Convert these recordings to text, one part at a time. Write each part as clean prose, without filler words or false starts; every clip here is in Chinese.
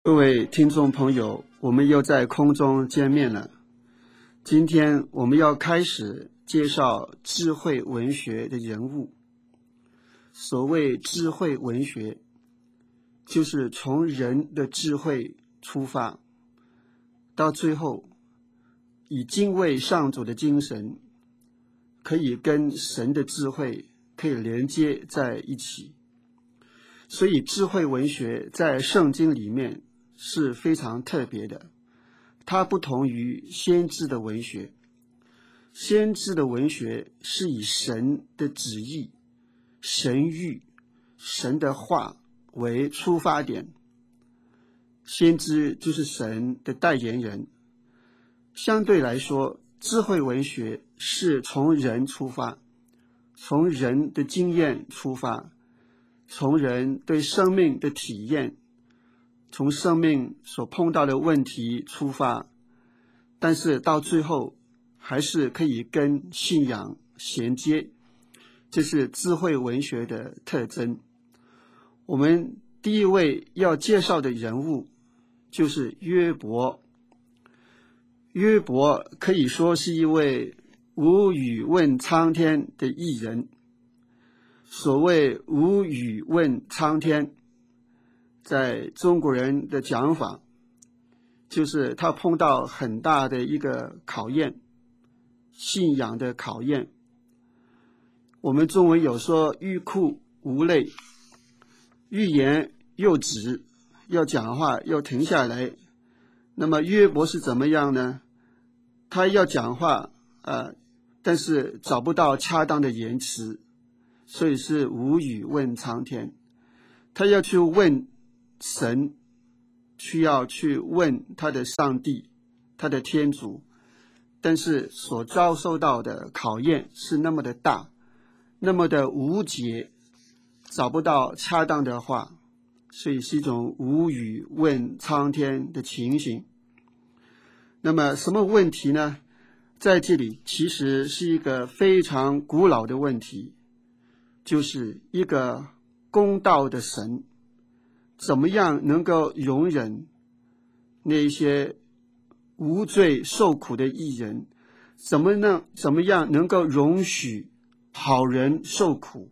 各位听众朋友，我们又在空中见面了。今天我们要开始介绍智慧文学的人物。所谓智慧文学，就是从人的智慧出发，到最后以敬畏上主的精神，可以跟神的智慧可以连接在一起。所以智慧文学在圣经里面是非常特别的，它不同于先知的文学。先知的文学是以神的旨意、神谕、神的话为出发点，先知就是神的代言人。相对来说，智慧文学是从人出发，从人的经验出发，从人对生命的体验，从生命所碰到的问题出发，但是到最后还是可以跟信仰衔接，这是智慧文学的特征。我们第一位要介绍的人物就是约伯。约伯可以说是一位无语问苍天的艺人。所谓无语问苍天，在中国人的讲法，就是他碰到很大的一个考验，信仰的考验。我们中文有说欲哭无泪，欲言又止，要讲话要停下来。那么约伯是怎么样呢？他要讲话但是找不到恰当的言辞，所以是无语问苍天。他要去问神，需要去问他的上帝，他的天主，但是所遭受到的考验是那么的大，那么的无解，找不到恰当的话，所以是一种无语问苍天的情形。那么什么问题呢？在这里其实是一个非常古老的问题，就是一个公道的神怎么样能够容忍那些无罪受苦的义人，怎么样能够容许好人受苦，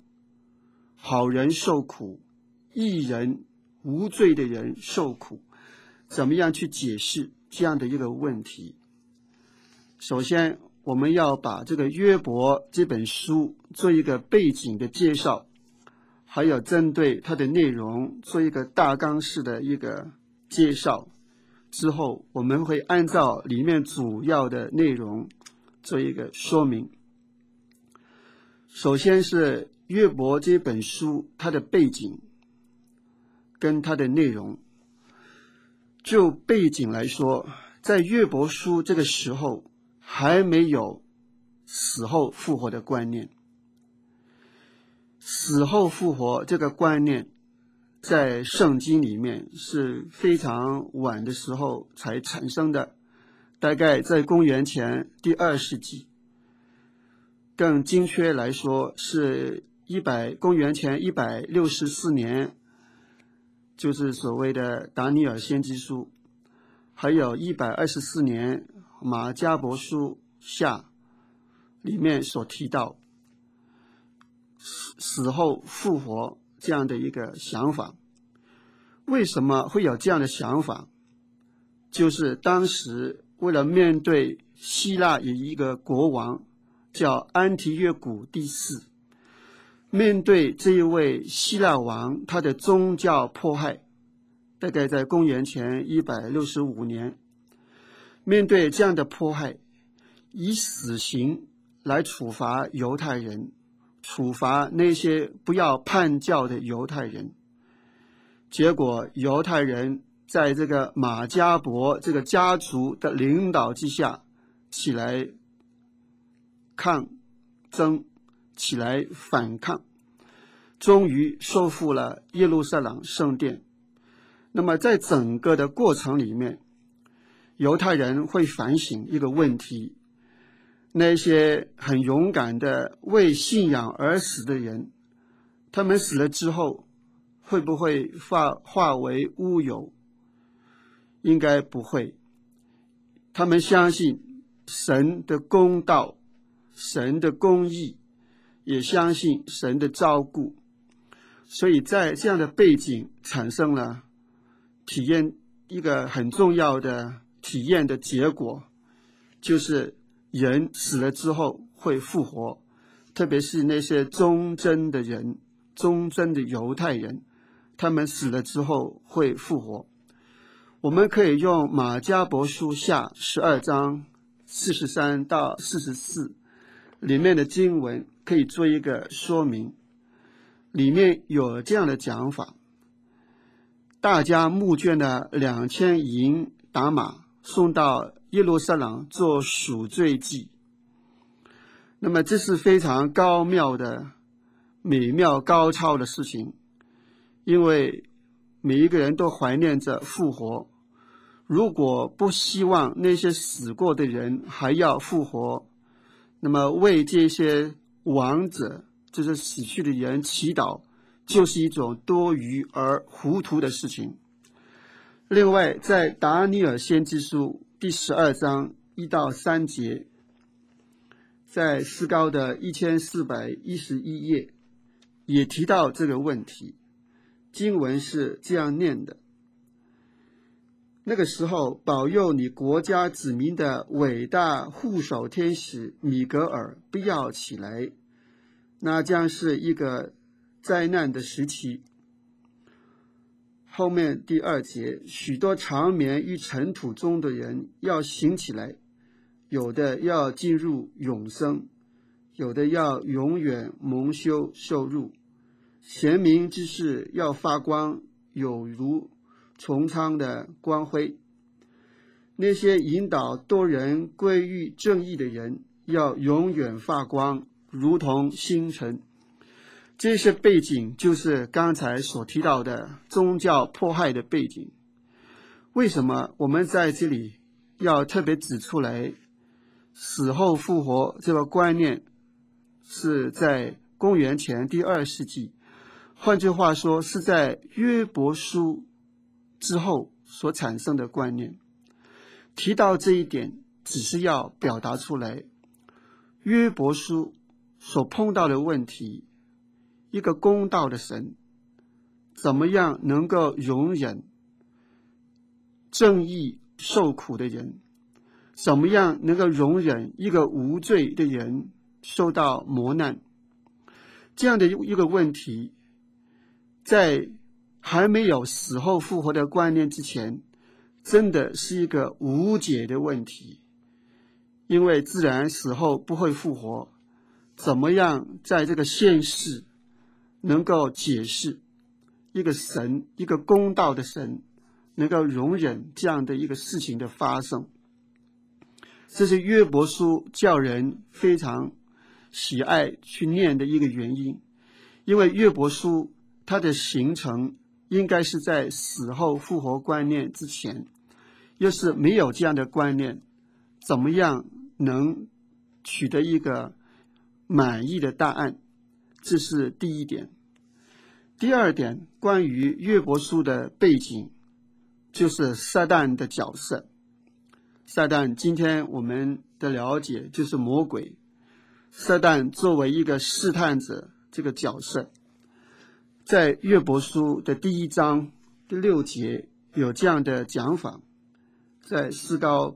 义人无罪的人受苦，怎么样去解释这样的一个问题？首先我们要把这个约伯这本书做一个背景的介绍，还有针对它的内容做一个大纲式的一个介绍，之后我们会按照里面主要的内容做一个说明。首先是约伯这本书它的背景跟它的内容。就背景来说，在约伯书这个时候还没有死后复活的观念。死后复活这个观念在圣经里面是非常晚的时候才产生的，大概在公元前第2世纪，更精确来说是公元前164年，就是所谓的达尼尔先知书，还有124年马加伯书下里面所提到死后复活这样的一个想法。为什么会有这样的想法？就是当时为了面对希腊有一个国王叫安提约古第4，面对这一位希腊王他的宗教迫害，大概在公元前165年，面对这样的迫害，以死刑来处罚犹太人，处罚那些不要叛教的犹太人。结果犹太人在这个马加伯这个家族的领导之下起来抗争，起来反抗，终于收复了耶路撒冷圣殿。那么在整个的过程里面，犹太人会反省一个问题，那些很勇敢的为信仰而死的人，他们死了之后会不会化为乌有？ 应该不会。他们相信神的公道，神的公义，也相信神的照顾。所以在这样的背景产生了体验一个很重要的体验的结果，就是人死了之后会复活，特别是那些忠贞的人，忠贞的犹太人，他们死了之后会复活。我们可以用马加伯书下12章43到44里面的经文可以做一个说明。里面有这样的讲法：大家募捐了2000银达马，送到耶路撒冷做赎罪祭。那么这是非常高妙的、美妙高超的事情，因为每一个人都怀念着复活。如果不希望那些死过的人还要复活，那么为这些亡者，就是死去的人祈祷，就是一种多余而糊涂的事情。另外，在达尼尔先知书第12章1到3节，在诗高的1411页也提到这个问题。经文是这样念的：那个时候，保佑你国家子民的伟大护守天使米格尔必要起来，那将是一个灾难的时期。后面第2节，许多长眠于尘土中的人要醒起来，有的要进入永生，有的要永远蒙羞受辱。贤明之士要发光，有如穹苍的光辉。那些引导多人归于正义的人要永远发光，如同星辰。这些背景就是刚才所提到的宗教迫害的背景。为什么我们在这里要特别指出来死后复活这个观念是在公元前第2世纪，换句话说是在约伯书之后所产生的观念。提到这一点，只是要表达出来约伯书所碰到的问题，一个公道的神怎么样能够容忍正义受苦的人，怎么样能够容忍一个无罪的人受到磨难。这样的一个问题，在还没有死后复活的观念之前，真的是一个无解的问题。因为自然死后不会复活，怎么样在这个现世能够解释一个神，一个公道的神能够容忍这样的一个事情的发生？这是约伯书叫人非常喜爱去念的一个原因。因为约伯书它的形成应该是在死后复活观念之前，要是没有这样的观念，怎么样能取得一个满意的答案？这是第一点。第二点，关于约伯书的背景，就是撒旦的角色。撒旦今天我们的了解就是魔鬼。撒旦作为一个试探者这个角色，在约伯书的第1章第6节有这样的讲法。在诗高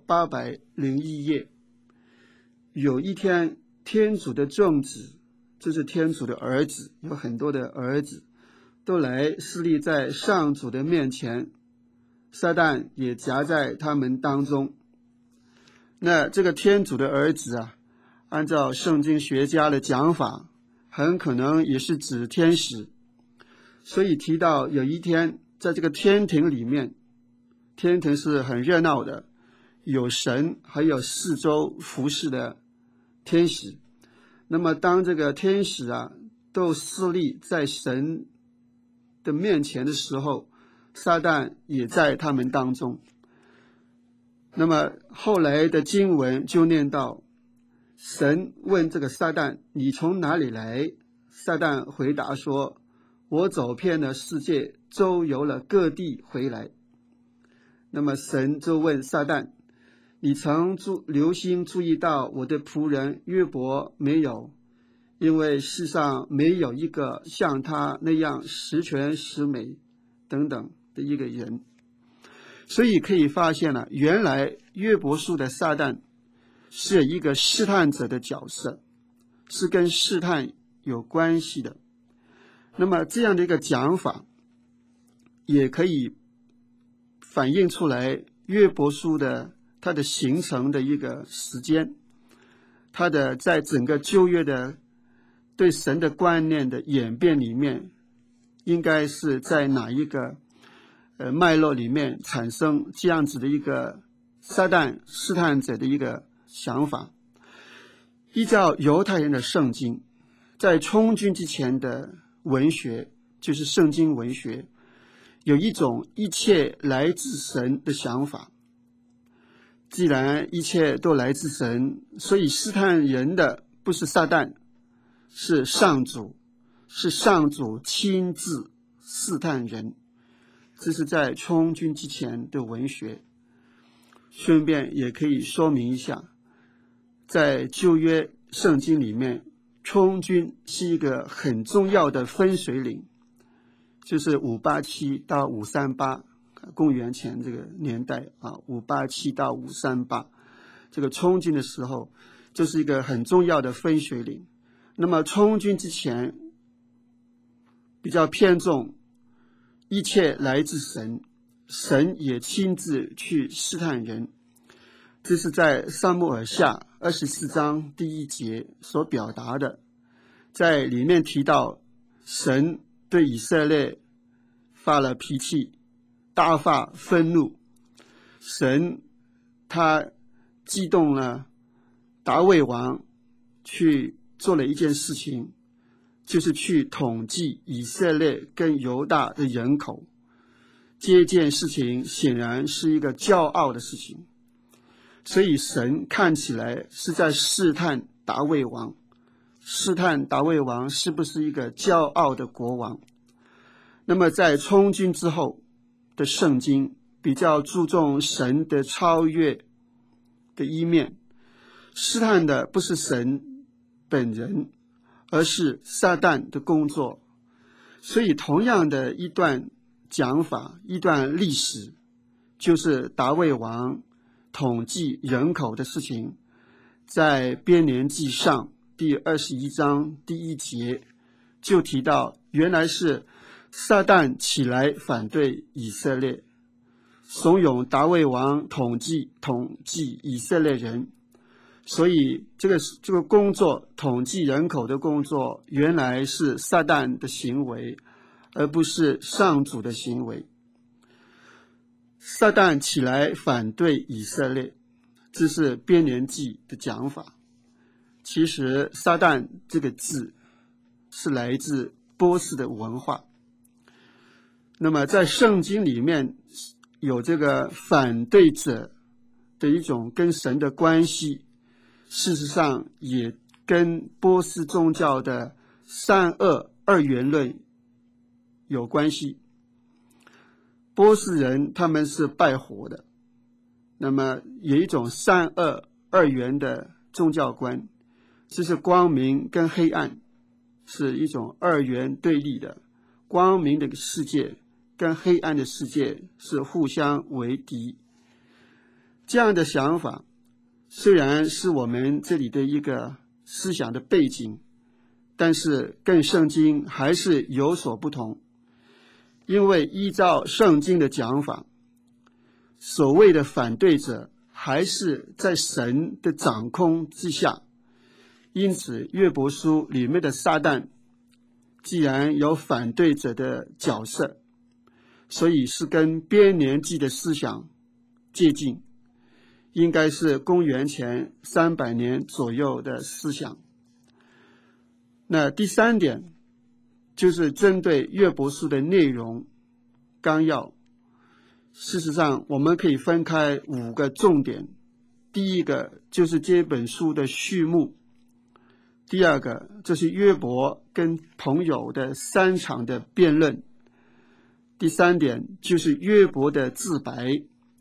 801页，有一天天主的众子，就是天主的儿子，有很多的儿子都来侍立在上主的面前，撒旦也夹在他们当中。那这个天主的儿子啊，按照圣经学家的讲法，很可能也是指天使。所以提到有一天在这个天庭里面，天庭是很热闹的，有神还有四周服侍的天使。那么当这个天使啊都侍立在神的面前的时候，撒旦也在他们当中。那么后来的经文就念到，神问这个撒旦，你从哪里来？撒旦回答说，我走遍了世界，周游了各地回来。 那么神就问撒旦，你曾留心注意到我的仆人约伯没有？因为世上没有一个像他那样十全十美等等的一个人。所以可以发现了，原来约伯书的撒旦是一个试探者的角色，是跟试探有关系的。那么这样的一个讲法也可以反映出来约伯书的它的形成的一个时间，它的在整个旧约的对神的观念的演变里面，应该是在哪一个脉络里面产生这样子的一个撒旦试探者的一个想法。依照犹太人的圣经，在充军之前的文学，就是圣经文学，有一种一切来自神的想法。既然一切都来自神，所以试探人的不是撒旦，是上主，是上主亲自试探人。这是在充军之前的文学。顺便也可以说明一下，在旧约圣经里面，充军是一个很重要的分水岭，就是587到538公元前这个年代587到538，这个充军的时候，就是一个很重要的分水岭。那么充军之前比较偏重一切来自神，神也亲自去试探人。这是在撒母耳下24章第1节所表达的，在里面提到神对以色列发了脾气，大发愤怒，神他激动了大卫王去做了一件事情，就是去统计以色列跟犹大的人口。这件事情显然是一个骄傲的事情，所以神看起来是在试探大卫王，试探大卫王是不是一个骄傲的国王。那么在充军之后的圣经比较注重神的超越的一面，试探的不是神本人，而是撒旦的工作。所以同样的一段讲法，一段历史，就是大卫王统计人口的事情，在编年记上第21章第1节就提到，原来是撒旦起来反对以色列，怂恿大卫王统计以色列人。所以这个工作，统计人口的工作，原来是撒旦的行为，而不是上主的行为。撒旦起来反对以色列，这是编年记的讲法。其实撒旦这个字是来自波斯的文化。那么在圣经里面有这个反对者的一种跟神的关系，事实上也跟波斯宗教的二元论有关系。波斯人他们是拜火的，那么有一种二元的宗教观，这是光明跟黑暗是一种二元对立的，光明的世界跟黑暗的世界是互相为敌。这样的想法虽然是我们这里的一个思想的背景，但是跟圣经还是有所不同。因为依照圣经的讲法，所谓的反对者还是在神的掌控之下，因此约伯书里面的撒旦既然有反对者的角色，所以是跟编年记的思想接近，应该是公元前300年左右的思想。那第三点就是针对约伯书的内容纲要，事实上我们可以分开5个重点。第一个就是这本书的序幕，第二个就是约伯跟朋友的3场的辩论，第三点就是约伯的自白，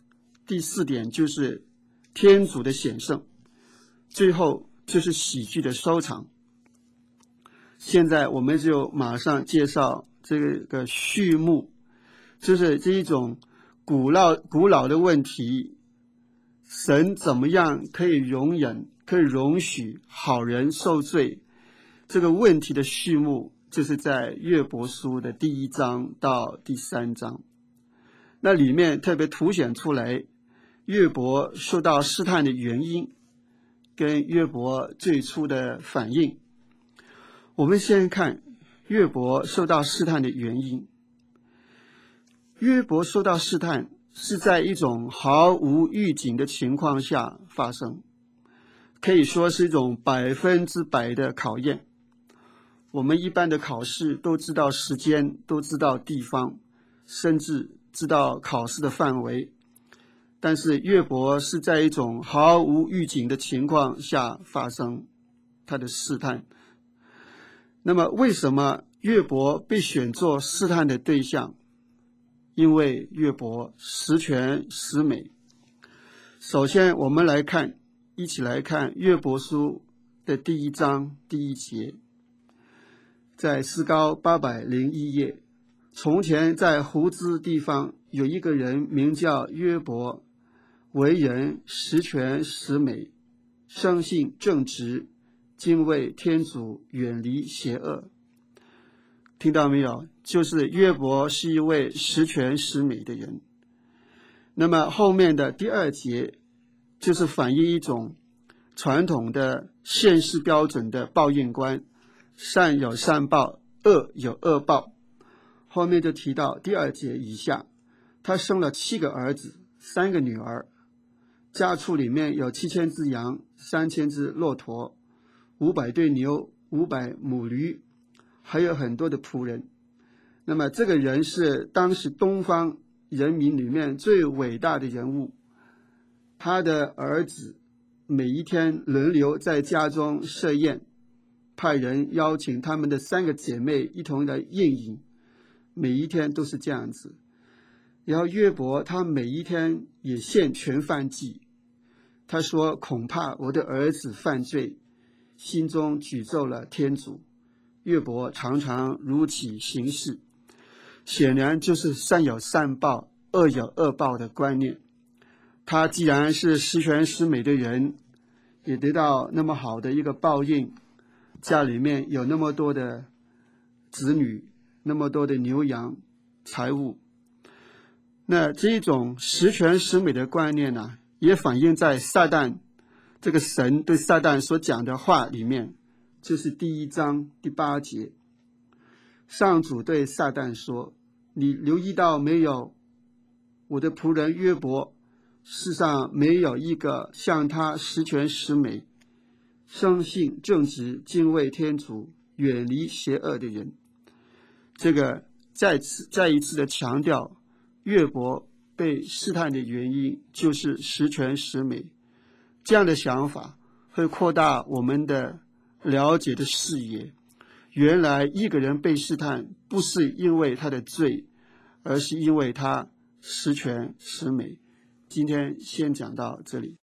第4点就是天主的显圣，最后就是喜剧的收场。现在我们就马上介绍这个序幕，就是这一种古老的问题，神怎么样可以容忍、可以容许好人受罪？这个问题的序幕就是在约伯书的第1章到第3章。那里面特别凸显出来约伯受到试探的原因，跟约伯最初的反应。我们先看约伯受到试探的原因。约伯受到试探是在一种毫无预警的情况下发生，可以说是一种100%的考验。我们一般的考试都知道时间，都知道地方，甚至知道考试的范围，但是约伯是在一种毫无预警的情况下发生他的试探。那么为什么约伯被选作试探的对象？因为约伯十全十美。首先我们一起来看约伯书的第1章第1节，在诗高801页，从前在胡兹地方有一个人名叫约伯，为人十全十美，生性正直，敬畏天主，远离邪恶。听到没有？就是约伯是一位十全十美的人。那么后面的第2节就是反映一种传统的现世标准的报应观，善有善报，恶有恶报。后面就提到第2节以下，他生了7个儿子，3个女儿，家畜里面有7000只羊，3000只骆驼，500对牛，500母驴，还有很多的仆人。那么这个人是当时东方人民里面最伟大的人物，他的儿子每一天轮流在家中设宴，派人邀请他们的3个姐妹一同来宴饮，每一天都是这样子。然后约伯他每一天也献全燔祭，他说恐怕我的儿子犯罪，心中诅咒了天主。约伯常常如此行事，显然就是善有善报，恶有恶报的观念。他既然是十全十美的人，也得到那么好的一个报应，家里面有那么多的子女，那么多的牛羊财物。那这种十全十美的观念呢，也反映在撒旦这个神对撒旦所讲的话里面，就是第1章第8节。上主对撒旦说，你留意到没有，我的仆人约伯，世上没有一个像他十全十美，生性正直，敬畏天主，远离邪恶的人。这个再一次的强调，约伯被试探的原因就是十全十美。这样的想法会扩大我们的了解的视野。原来一个人被试探不是因为他的罪，而是因为他十全十美。今天先讲到这里。